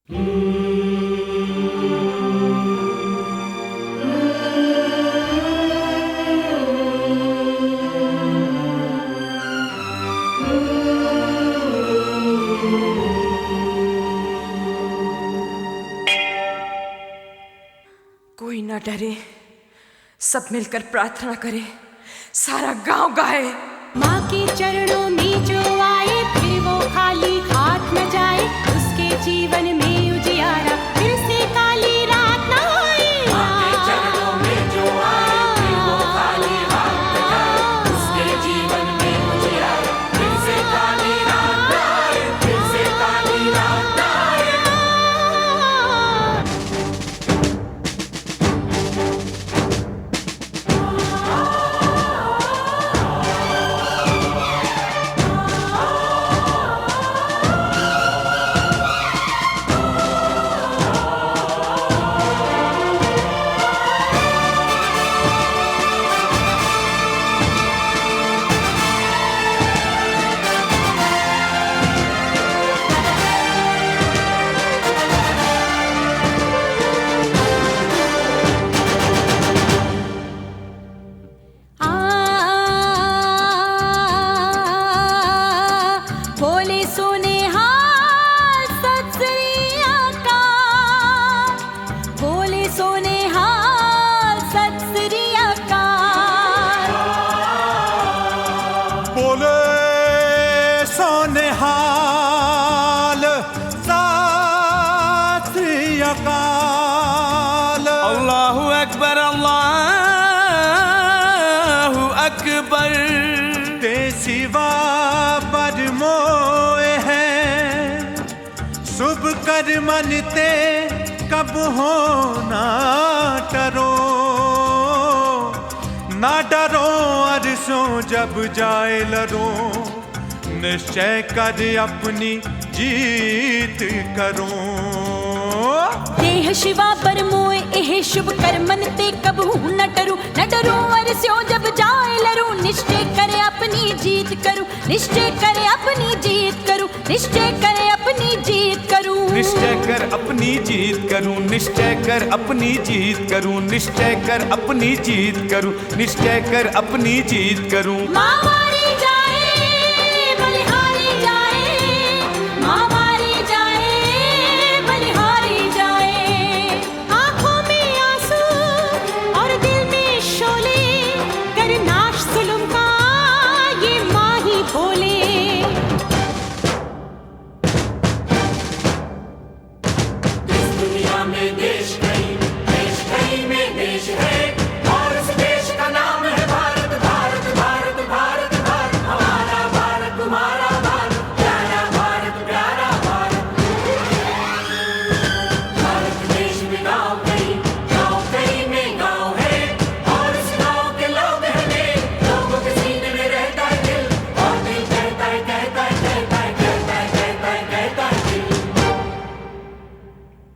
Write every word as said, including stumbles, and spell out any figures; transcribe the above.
कोई न डरे, सब मिलकर प्रार्थना करें, सारा गांव गाए। माँ के चरणों में जो आए फिर वो खाली हाथ न जाए, उसके जीवन में उजियारा फिर से काली रात न आए। माँ के चरणों में जो आए फिर वो खाली हाथ न जाए, उसके जीवन में उजियारा फिर से काली रात न आए, फिर से काली रात न आए। अल्लाहु अकबर, अल्लाहु अकबर। ते सिवा पर मोए है, शुभ कर मनते कब हो ना डरो, ना डरो अरसों जब जाए लरो, निश्चय कर अपनी जीत करो। देह शिवा पर मोए एह शुभ कर मनते कबहू न डरू, न डरू अरस्यों जब जाए लरू, निश्चय करे अपनी जीत करूं, निश्चय करे अपनी जीत करूं, निश्चय करे अपनी जीत करूं, निश्चय कर अपनी जीत करूं, निश्चय कर अपनी जीत करूं, निश्चय कर अपनी जीत करूं, निश्चय कर अपनी जीत करूं। माँ मारी जाए बलिहारी जाए, माँ मारी जाए बलिहारी जाए, आंखों में आंसू और दिल में शोले, कर नाश जुल्म का ये माँ ही बोले। इस दुनिया में